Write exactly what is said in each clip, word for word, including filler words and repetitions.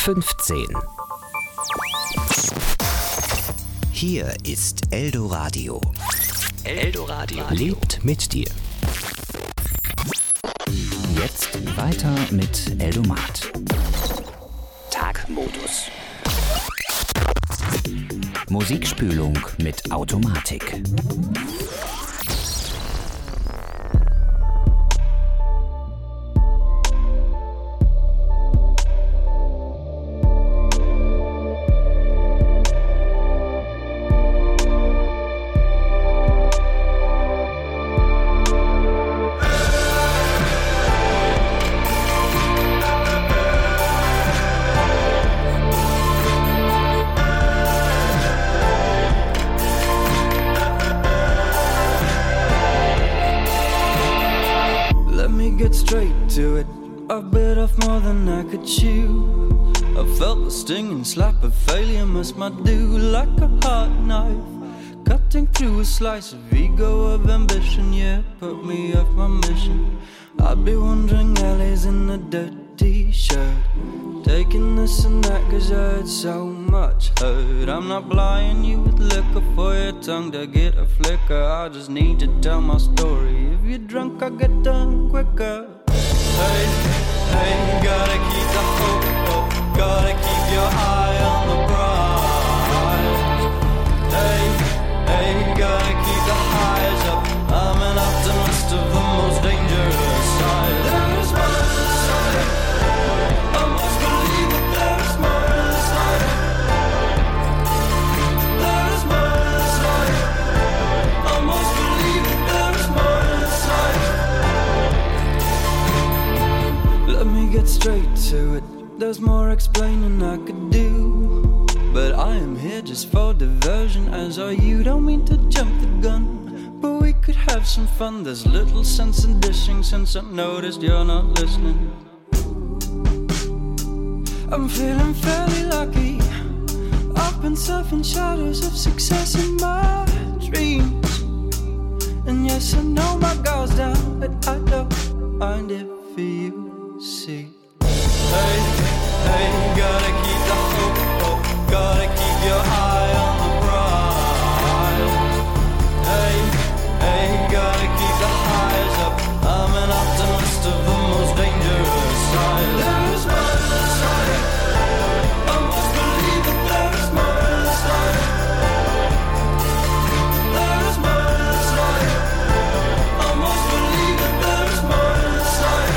fünfzehn. Hier ist Eldoradio. Eldoradio lebt mit dir. Jetzt weiter mit Eldomat. Tagmodus. Musikspülung mit Automatik. Stinging slap of failure must my do like a hot knife, cutting through a slice of ego, of ambition. Yeah, put me off my mission. I'd be wandering alleys in a dirty shirt, taking this and that cause I had so much hurt. I'm not plying you with liquor for your tongue to get a flicker. I just need to tell my story. If you're drunk I get done quicker. Hey, hey, gotta keep the hope up. Gotta keep your eye on the prize. Hey, hey, gotta keep the highs up. I'm an optimist of the most dangerous side. There is more inside. I must believe that there is more inside. There is more inside. I must believe that there is more inside. Let me get straight to it. There's more explaining I could do, but I am here just for diversion, as are you. Don't mean to jump the gun, but we could have some fun. There's little sense in dishing since I noticed you're not listening. I'm feeling fairly lucky, up and surfing shadows of success in my dreams. And yes, I know my guard's down, but I don't mind if you see. Hey, hey, gotta keep the hope up, gotta keep your eye on the prize. Hey, hey, gotta keep the highs up. I'm an optimist of the most dangerous side. There is more inside. I must believe that there is more inside. There is more inside. I must believe that there is more inside.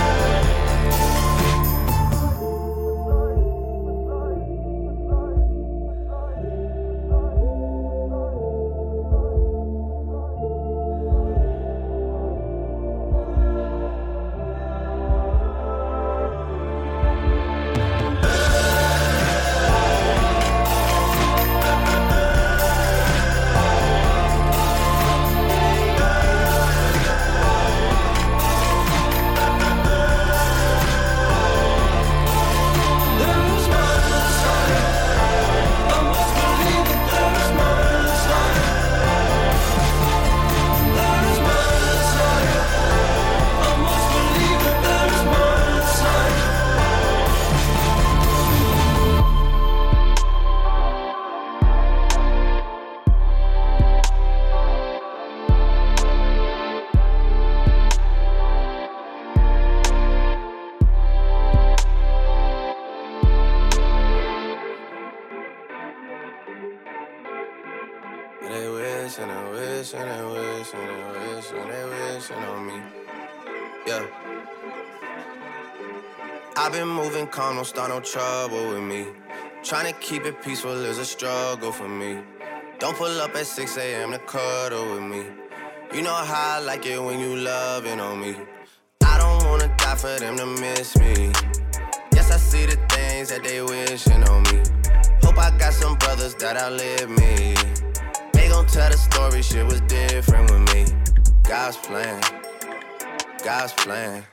I've been moving calm, don't start no trouble with me. Trying to keep it peaceful is a struggle for me. Don't pull up at six a.m. to cuddle with me. You know how I like it when you loving on me. I don't wanna die for them to miss me. Yes, I see the things that they wishing on me. Hope I got some brothers that outlive me. They gon' tell the story, shit was different with me. God's plan, God's plan.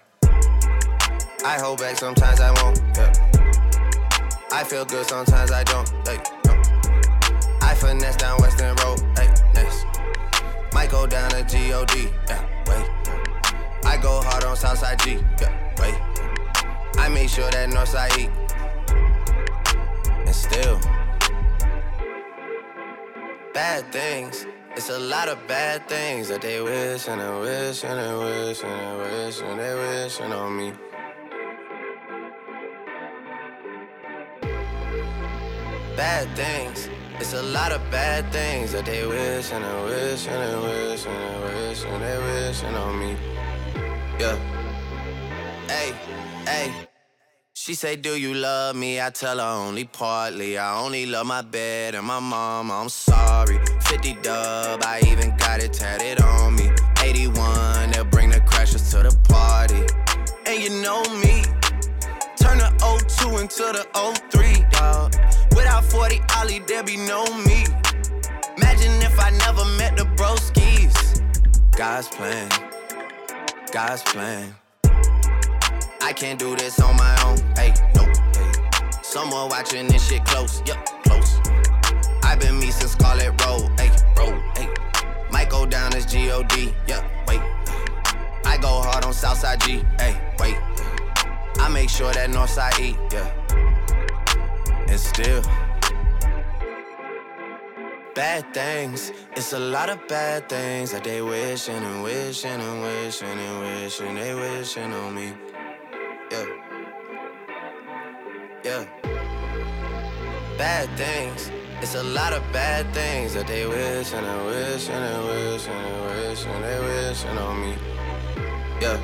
I hold back, sometimes I won't, yeah. I feel good, sometimes I don't, hey, no. I finesse down Western Road, hey, next. Might go down to G O D, yeah, wait. I go hard on Southside G, yeah, wait. I make sure that Northside eat. and still bad things. It's a lot of bad things that they wish and they wish and they wish and they wish and they wishing on me. Bad things. It's a lot of bad things that they wish and they wish and they wish and they wish and they wishing on me. Yeah. Hey, hey. She say, do you love me? I tell her only partly. I only love my bed and my mama, I'm sorry. fifty dub, I even got it tatted on me. eighty-one, they'll bring the crashers to the party. And you know me, turn the oh two into the oh three, dawg. Without forty Ollie, there be no me. Imagine if I never met the broskies. God's plan, God's plan. I can't do this on my own, hey, no, hey. Someone watching this shit close, yup, close. I've been me since Scarlet Road, hey, road, hey. Might go down as G O D, yeah, wait. I go hard on Southside G, hey, wait. I make sure that Northside E, yeah. And still bad things. It's a lot of bad things that they wishing and wishing and wishing and wishing they wishing on me. Yeah, yeah. Bad things. It's a lot of bad things that they wish and they wish and they wish and they wish and they wishing on me. Yeah.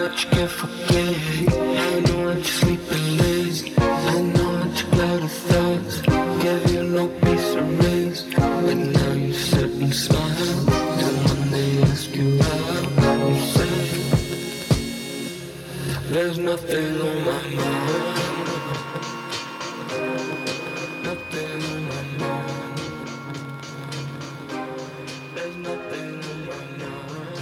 that you can't forget. I know that you're sleeping lazy. I know that you got a thoughts. Gave you no peace of rest. But now you sit and smile. And when they ask you out, you say, there's nothing on my mind. Nothing on my mind. There's nothing on my mind.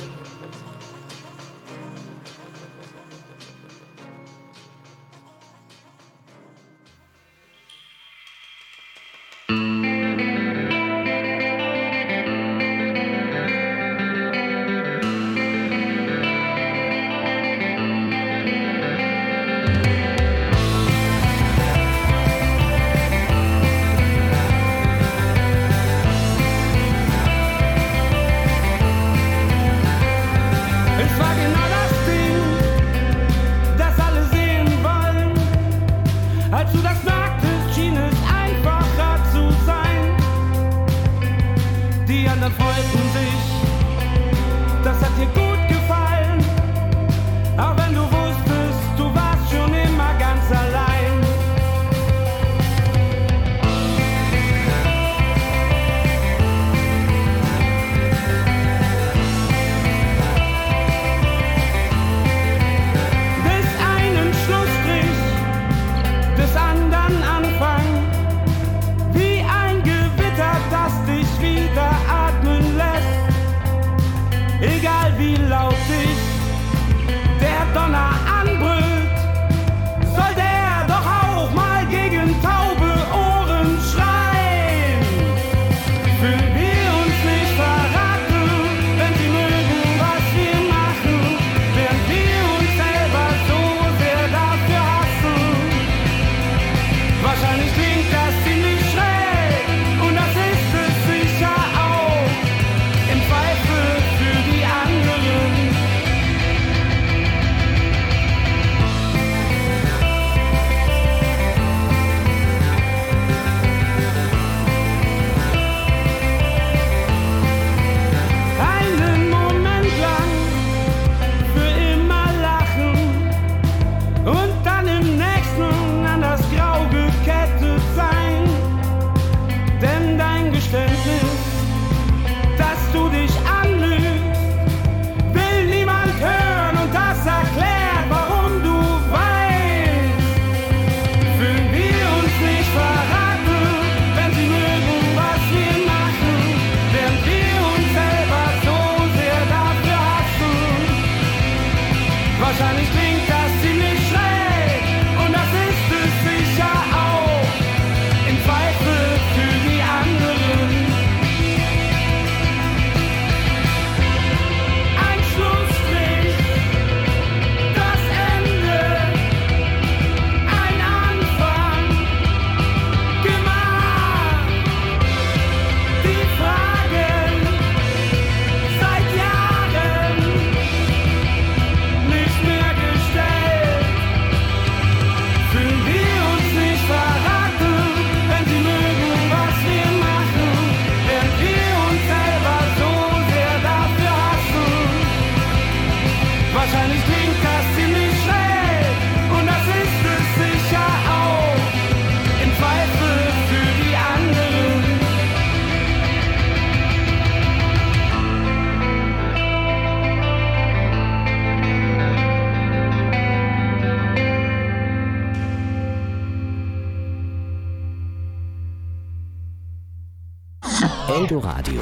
Eldoradio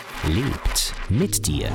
lebt mit dir.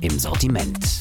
im Sortiment.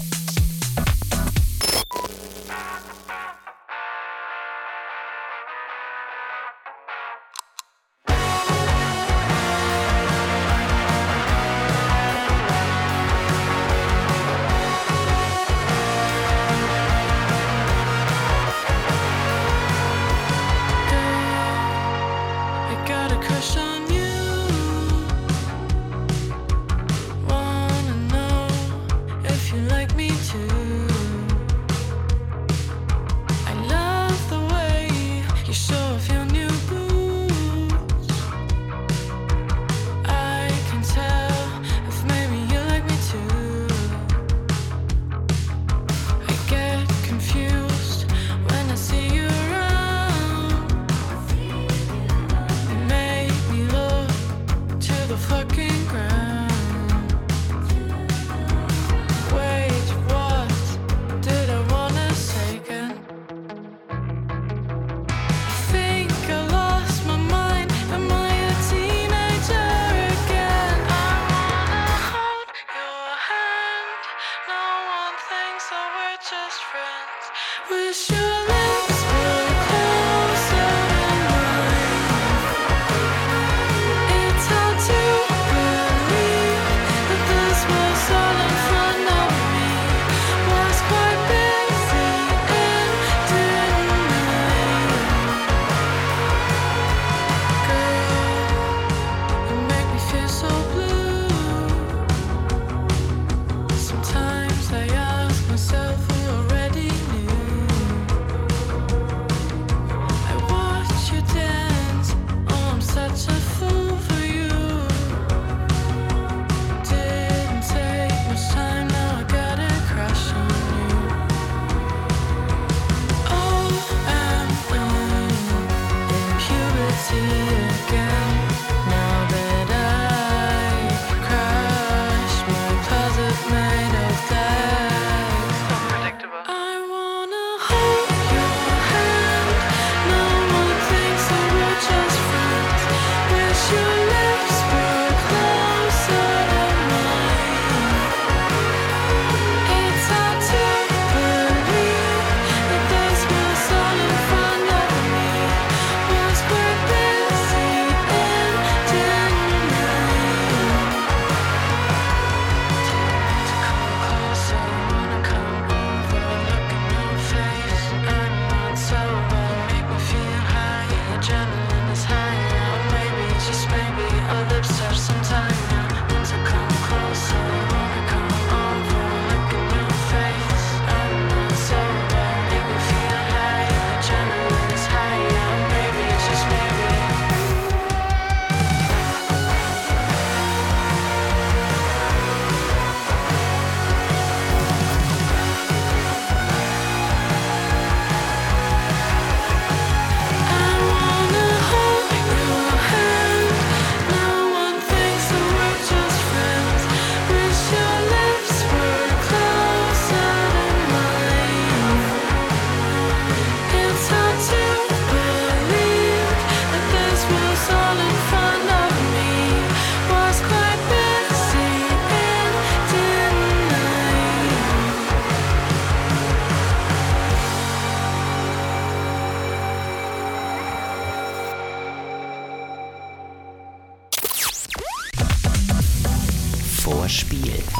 Vorspiel.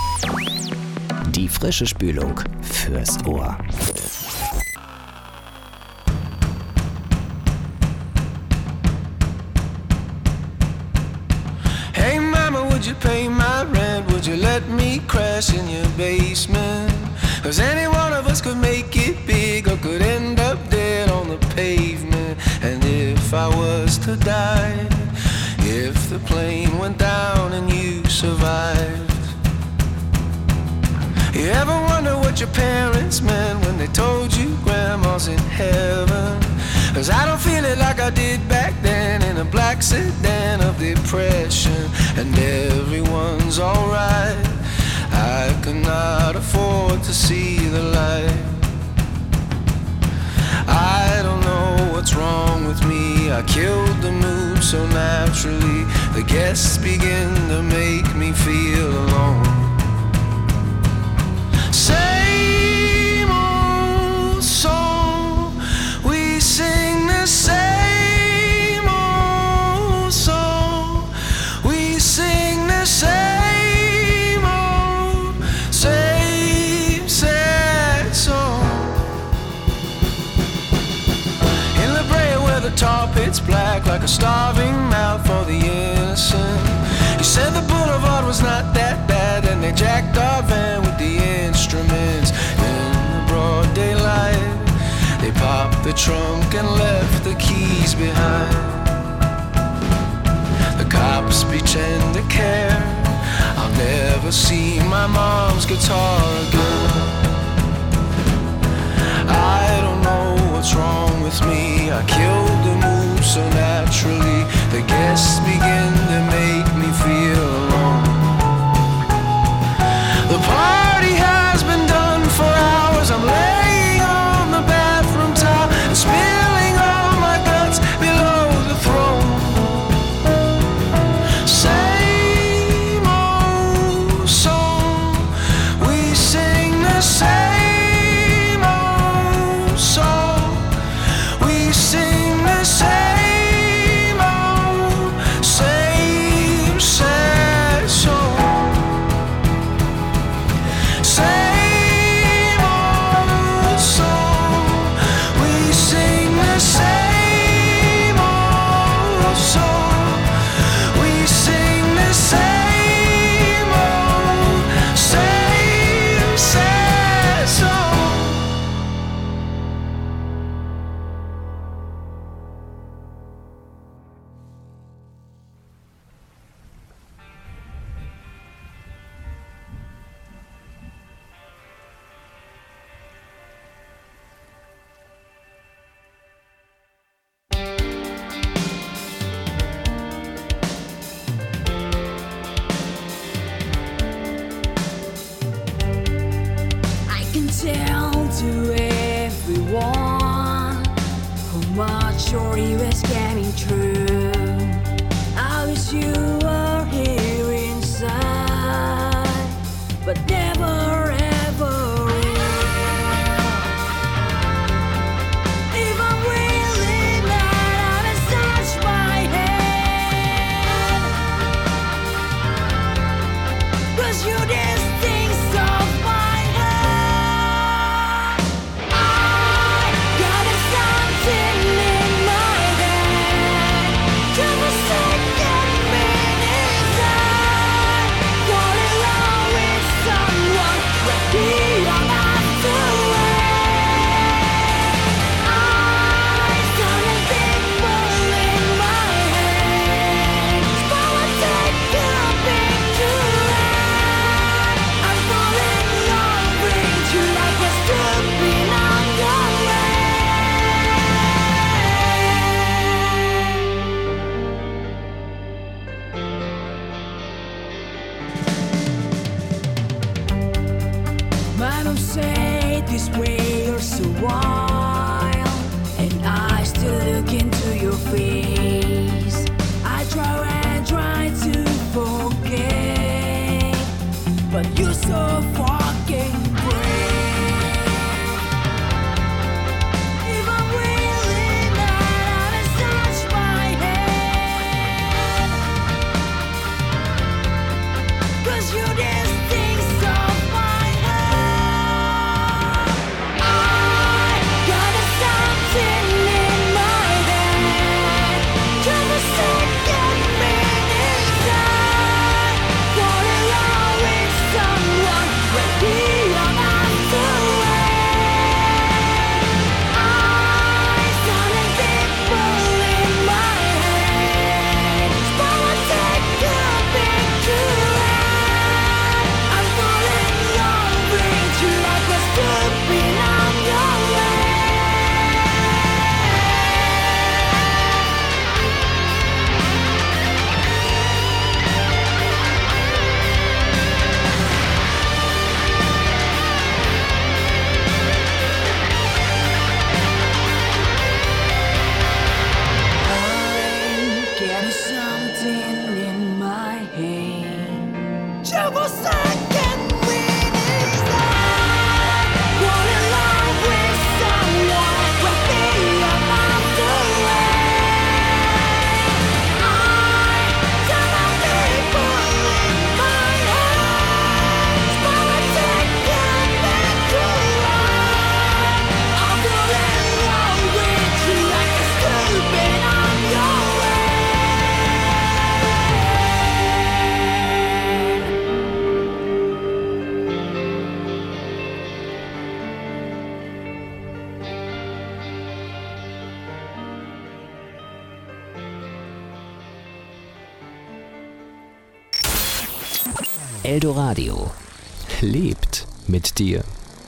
Die frische Spülung fürs Ohr. Hey mama, would you pay my rent? Would you let me crash in your basement? 'Cause any one of us could make it big or could end up dead on the pavement. And if I was to die, if the plane went down and you survived, you ever wonder what your parents meant when they told you grandma's in heaven? 'Cause I don't feel it like I did back then in a black sedan of depression. And everyone's alright, I could not afford to see the light. I don't know what's wrong with me, I killed the mood so naturally. The guests begin to make me feel alone. same old song. We sing the same old song. We sing the same old, same sad song. In La Brea where the tar pit's black like a starving mouth for the innocent. You said the boulevard was not that bad, and they jacked our van with the instruments. In the broad daylight, they popped the trunk and left the keys behind. The cops pretend to care. I'll never see my mom's guitar again. I don't know what's wrong with me. I killed the mood so naturally. The guests begin to make me feel alone. The party has been done for hours. I'm laying on the bathroom towel and spilling all my guts below the throne. Same old song. We sing the same old song. We sing the same old, same sad song. Same old song. We sing the same old song. We sing the same old, same sad song. I can tell to everyone how much your is getting true. I wish you were here inside, but never ever will. If I'm willing that I massage my head, 'cause you did things off my head. I got a something in my head, just a second minute time. Fall in love with someone, but be on after I started people in my head. So I take a picture and I fall in love with you like a stupid on your way. Man, don't say this way, you're so wild, and I still look into your face. I try and try to forget, but you're so fucking brave. If I'm willing that I massage my head, 'cause you did things off my head. I got a something in my head, just a second minute time. Fall in love with someone, Eldoradio lebt mit dir.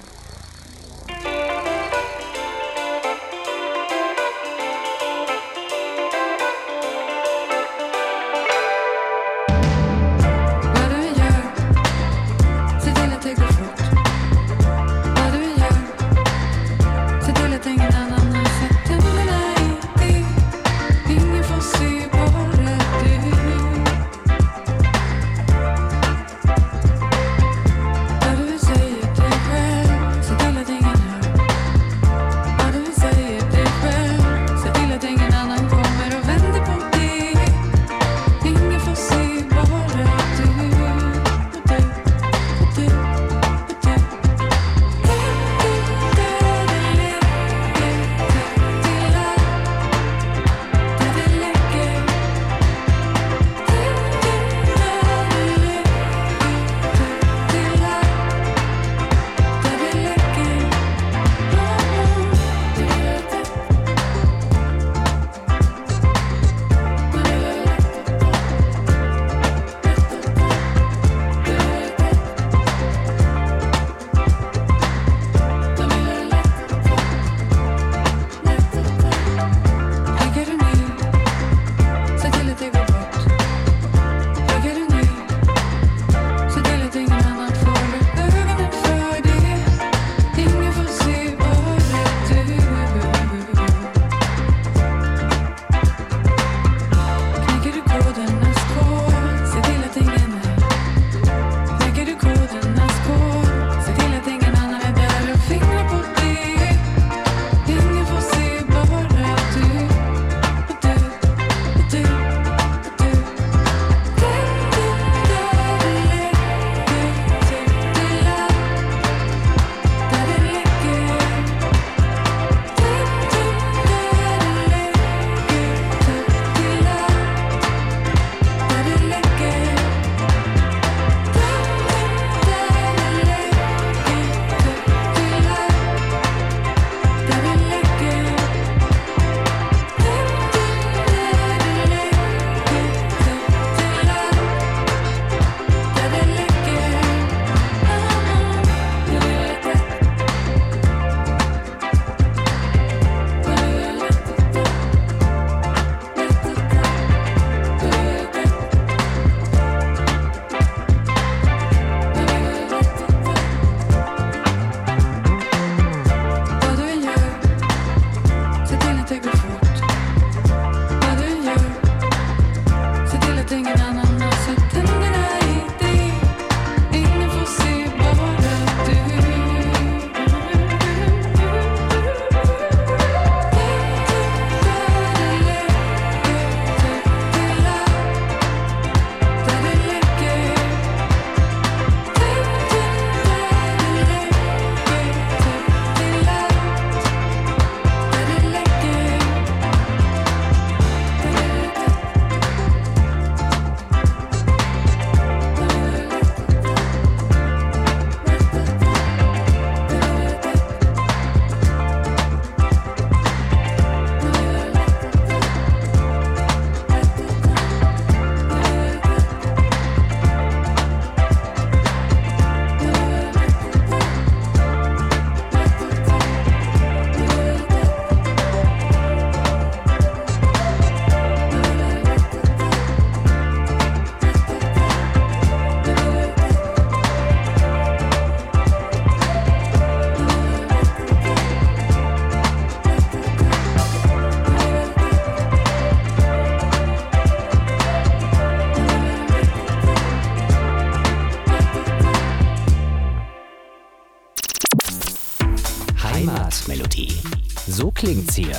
Heimatmelodie. So klingt's hier.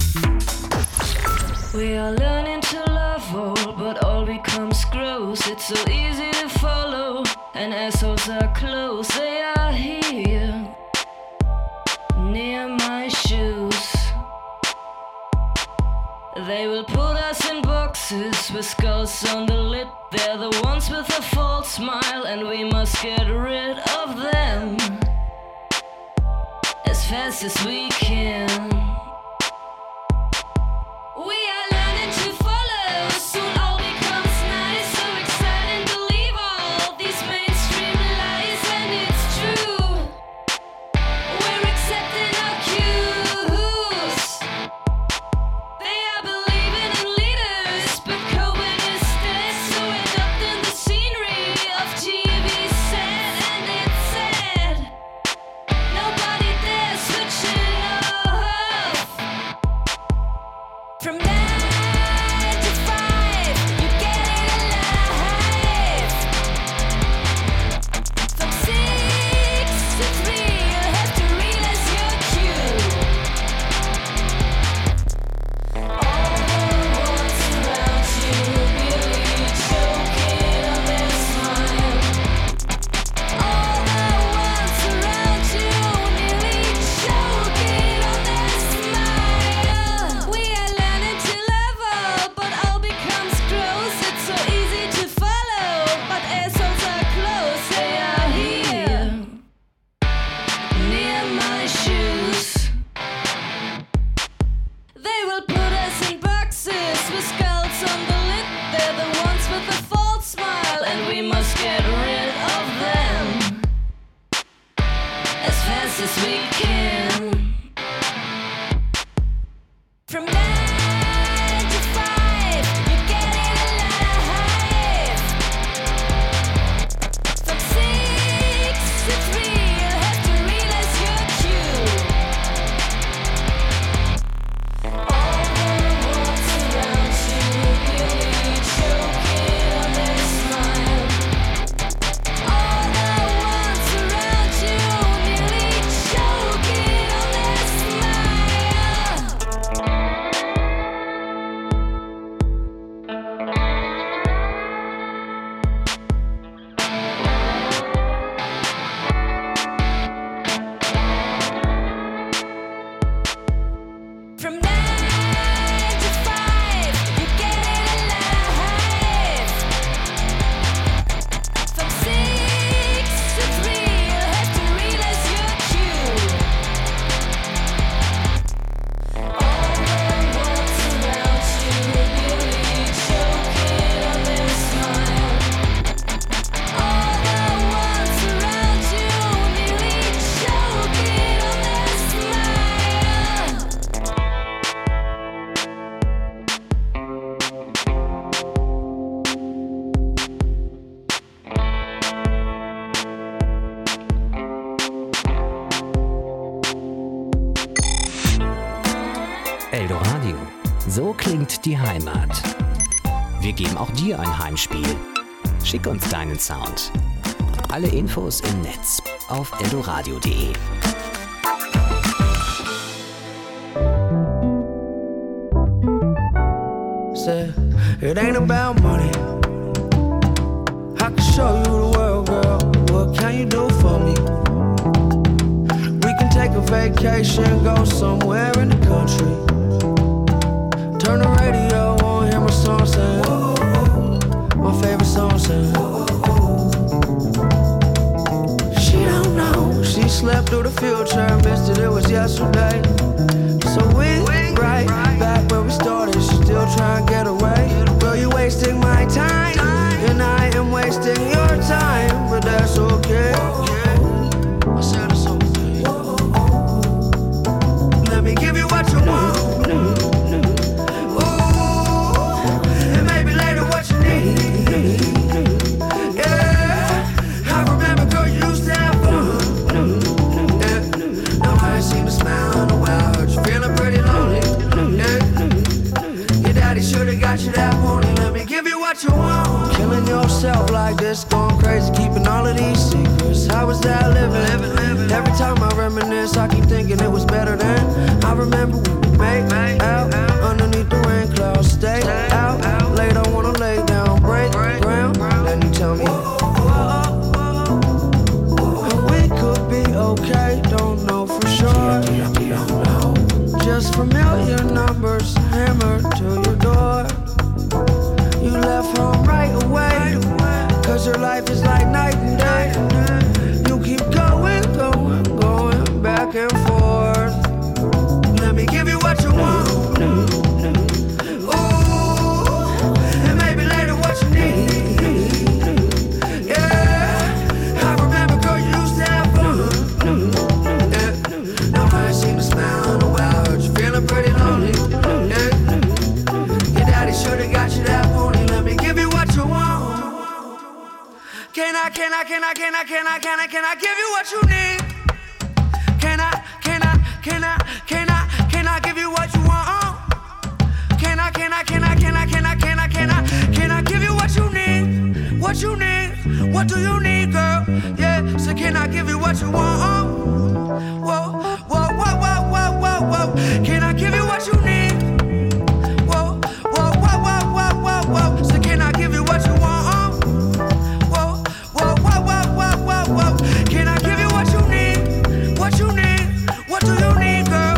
We are learning to love all, but all becomes gross. It's so easy to follow, and assholes are close. They are here, near my shoes. They will put us in boxes with skulls on the lid. They're the ones with a false smile, and we must get rid of them as fast as we can. We are learning to follow, soon all becomes nice. So exciting to leave all these men. Eldoradio. So klingt die Heimat. Wir geben auch dir ein Heimspiel. Schick uns deinen Sound. Alle Infos im Netz auf eldoradio punkt de. Say, it ain't about money. I can show you the world, girl. What can you do for me? We can take a vacation, go somewhere in the country. Turn the radio on, hear my song sing. My favorite song sing. She don't know. She slept through the field trip, missed it, it was yesterday. So we right back where we started. She still trying to get away. Girl, you wasting my time, and I am wasting your time, but that's okay. I said it's okay. Let me give you what you want. Got you that morning, let me give you what you want. Killing yourself like this, going crazy, keeping all of these secrets. How was that living? living, living. Every time I reminisce, I keep thinking it was better then. I remember we would make out underneath the rain clouds. Stay out late, I wanna lay down, break ground. Then you tell me, and we could be okay, don't know for sure. Just familiar numbers hammered to your door. You left home right away, cause your life is like night and day. You keep going, going, going back and forth. Let me give you what you want. Ooh, and maybe later what you need. Yeah, I remember, girl, you used to have fun. Yeah, now I ain't seen a smile in a while. Heard you feeling pretty lonely. Yeah, your daddy should've got you that pony. Let me give you what you want. Can I, can I, can I, can I, can I, can I, can I give you what you need? Can I, can I, can I, can I, can I give you what you want? Can I, can I, can I, can I, can I, can I, can I, can I give you what you need? What you need? What do you need, girl? Yeah, so can I give you what you want? Whoa, whoa, whoa, whoa, whoa, whoa, whoa. Can I give you what you need? Whoa, whoa, whoa, whoa, whoa, whoa, whoa. So can I give you what you want? Whoa, whoa, whoa, whoa, whoa, whoa, whoa. Can I give you what you need? What you need? What do you need, girl?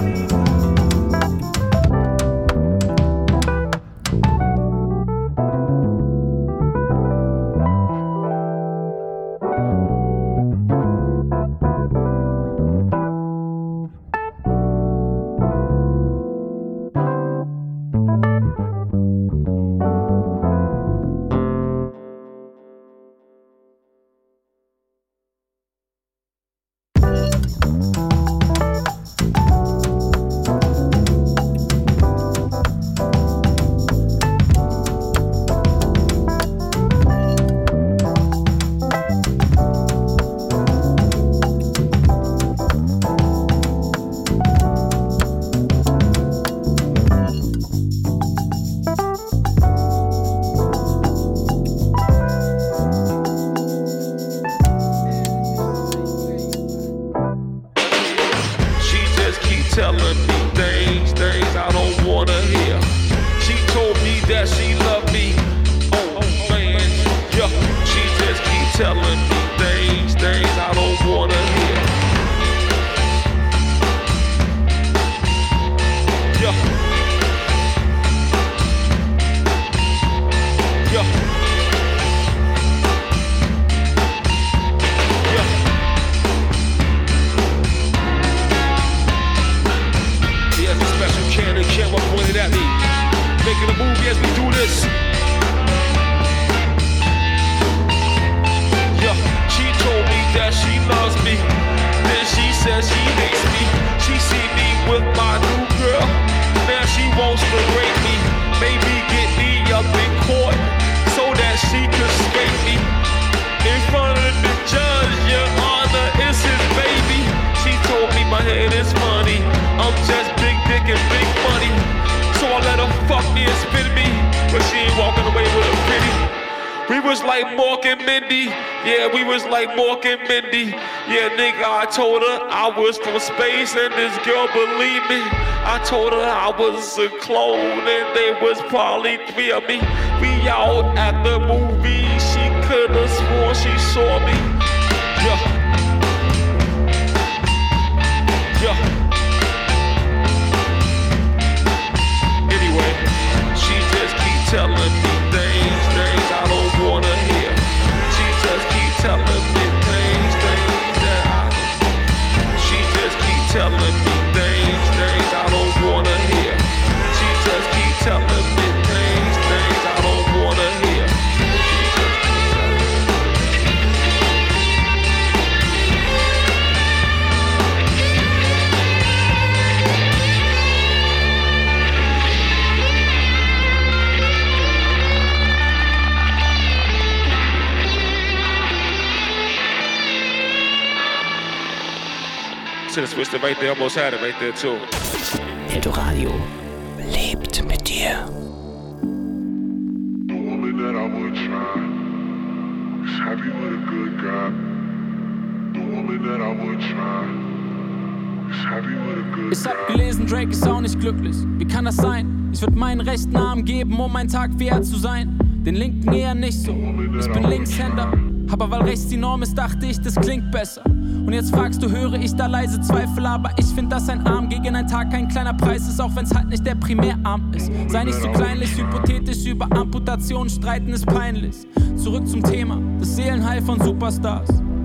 My head is funny. I'm just big dick and big money. was like Mork and Mindy. Yeah, we was like Mork and Mindy. Yeah, nigga, I told her I was from space and this girl believed me. I told her I was a clone and there was probably three of me. We out at the movie, she could've sworn she saw me. Yeah. Yeah. Anyway, she just keep telling me things, things I don't wanna hear. She just keep telling me things, things that I She just keep telling me things, things I don't wanna hear. She just keep telling me things, things I don't wanna hear. Should have switched it right there, almost had it right there too. Eldoradio lebt mit dir. The woman that I would try is happy with a good guy. The woman that I would try is happy with a good guy. Ich hab gelesen, Drake ist auch nicht glücklich. Wie kann das sein? Ich würd meinen rechten Arm geben, um einen Tag wie er zu sein. Den linken eher nicht so. Ich bin Linkshänder. Aber weil rechts die Norm ist, dachte ich, das klingt besser. Und jetzt fragst du, höre ich da leise Zweifel, aber ich find, dass ein Arm gegen einen Tag kein kleiner Preis ist, auch wenn's halt nicht der Primärarm ist. Sei nicht so kleinlich, hypothetisch über Amputationen streiten ist peinlich. Zurück zum Thema, das Seelenheil von Superstars.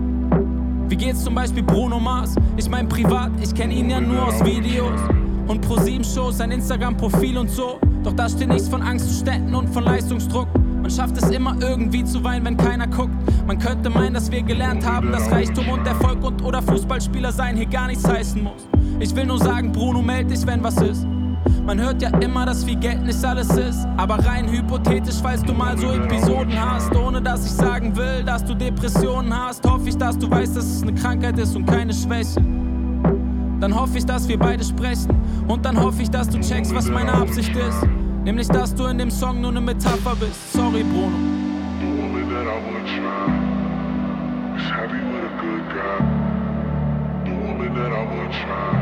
Wie geht's zum Beispiel Bruno Mars? Ich mein privat, ich kenn ihn ja nur aus Videos. Und Pro sieben Shows, sein Instagram-Profil und so. Doch da steht nichts von Angstzuständen und von Leistungsdruck. Man schafft es immer irgendwie zu weinen, wenn keiner guckt. Man könnte meinen, dass wir gelernt haben, dass Reichtum und Erfolg und oder Fußballspieler sein hier gar nichts heißen muss. Ich will nur sagen, Bruno, meld dich, wenn was ist. Man hört ja immer, dass viel Geld nicht alles ist. Aber rein hypothetisch, falls du mal so Episoden hast, ohne dass ich sagen will, dass du Depressionen hast, hoffe ich, dass du weißt, dass es eine Krankheit ist und keine Schwäche. Dann hoffe ich, dass wir beide sprechen. Und dann hoffe ich, dass du checkst, was meine Absicht ist. Nämlich, dass du in dem Song nur eine Metapher bist. Sorry, Bruno. The woman that I would try is happy with a good guy. The woman that I would try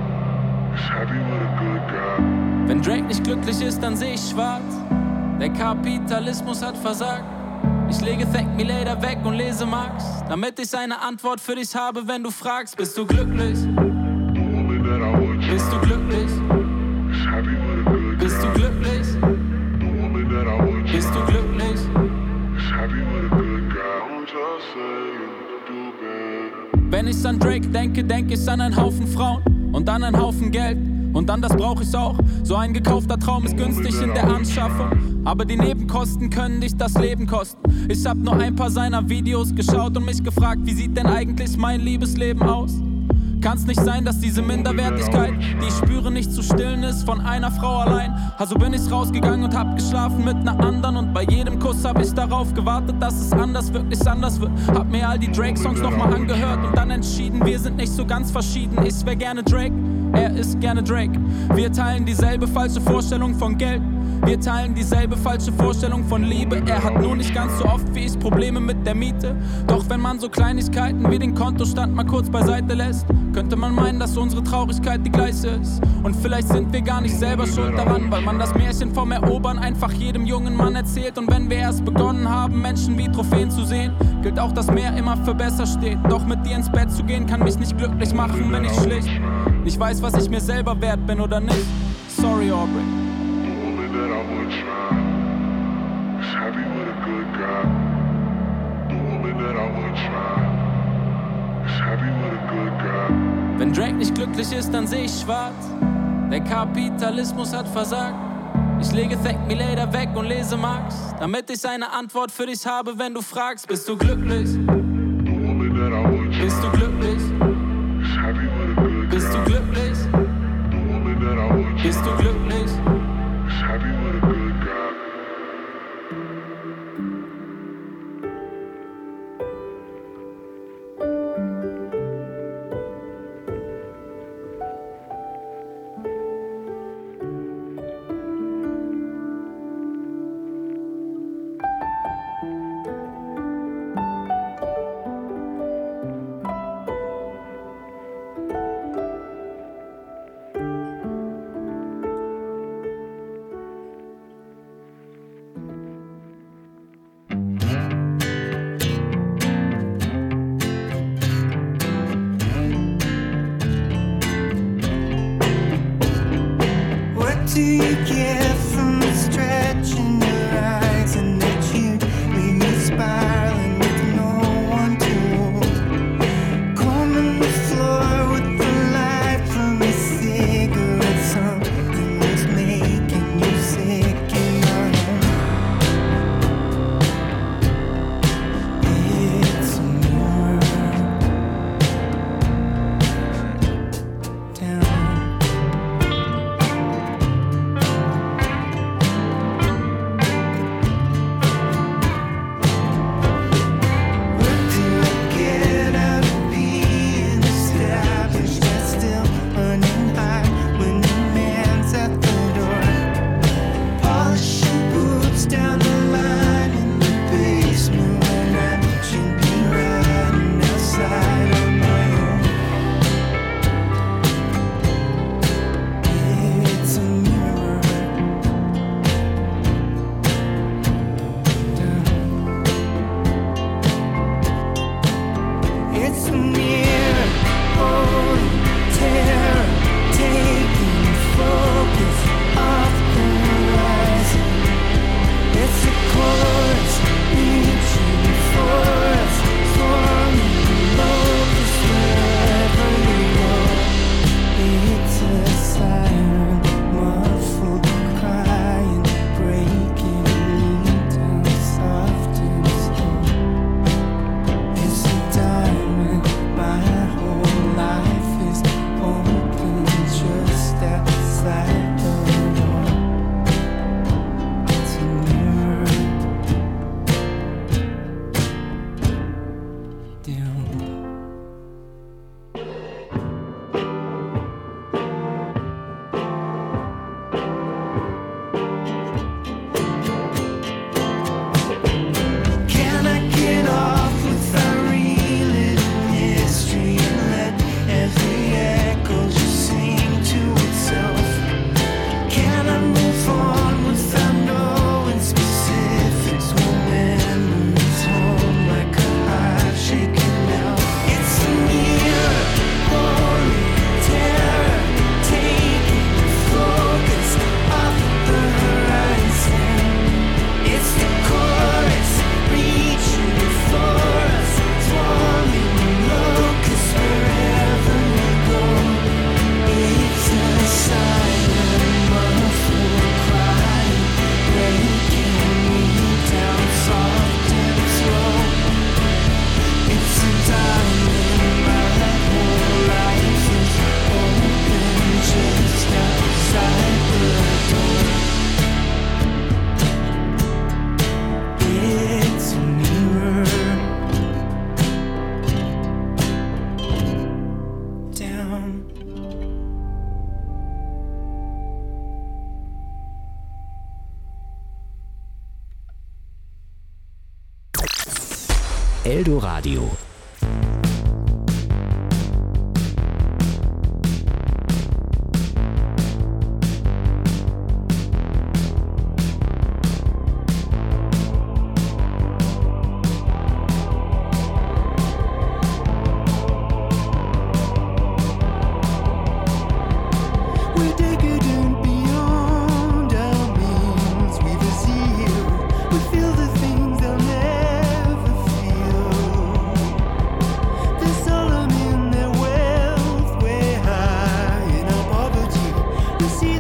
is happy with a good guy. Wenn Drake nicht glücklich ist, dann seh ich schwarz. Der Kapitalismus hat versagt. Ich lege Thank Me Later weg und lese Marx, damit ich eine Antwort für dich habe, wenn du fragst, bist du glücklich? The woman that I would try Bist du glücklich? is happy with a good guy. Bist du glücklich? The woman that I would try Bist du glücklich? is happy with a good guy. Don't just say you do better. Wenn ich an Drake denke, denk ich an einen Haufen Frauen und an einen Haufen Geld. Und dann, das brauch ich auch. So ein gekaufter Traum ist günstig in der Anschaffung. Aber die Nebenkosten können dich das Leben kosten. Ich hab nur ein paar seiner Videos geschaut und mich gefragt, wie sieht denn eigentlich mein Liebesleben aus? Kann's nicht sein, dass diese Minderwertigkeit, die ich spüre, nicht zu stillen ist von einer Frau allein. Also bin ich rausgegangen und hab geschlafen mit ner anderen. Und bei jedem Kuss hab ich darauf gewartet, dass es anders, wirklich anders wird. Hab mir all die Drake-Songs nochmal angehört und dann entschieden, wir sind nicht so ganz verschieden. Ich wär gerne Drake, er ist gerne Drake. Wir teilen dieselbe falsche Vorstellung von Geld. Wir teilen dieselbe falsche Vorstellung von Liebe. Er hat nur nicht ganz so oft wie ich Probleme mit der Miete. Doch wenn man so Kleinigkeiten wie den Kontostand mal kurz beiseite lässt, könnte man meinen, dass unsere Traurigkeit die gleiche ist. Und vielleicht sind wir gar nicht selber schuld daran, weil man das Märchen vom Erobern einfach jedem jungen Mann erzählt. Und wenn wir erst begonnen haben, Menschen wie Trophäen zu sehen, gilt auch, dass mehr immer für besser steht. Doch mit dir ins Bett zu gehen, kann mich nicht glücklich machen, wenn ich schlicht nicht weiß, was ich mir selber wert bin oder nicht. Sorry, Aubrey. That I would try is happy with a good guy. The woman that I would try is happy with a good guy. Wenn Drake nicht glücklich ist, dann seh ich schwarz. Der Kapitalismus hat versagt. Ich lege Thank Me Later weg und lese Marx, damit ich eine Antwort für dich habe, wenn du fragst, bist du glücklich? The woman that I would try Bist du glücklich? is happy with a good guy. Bist du glücklich? The woman that I would try Bist du glücklich? is happy with a good guy. Eldoradio. We see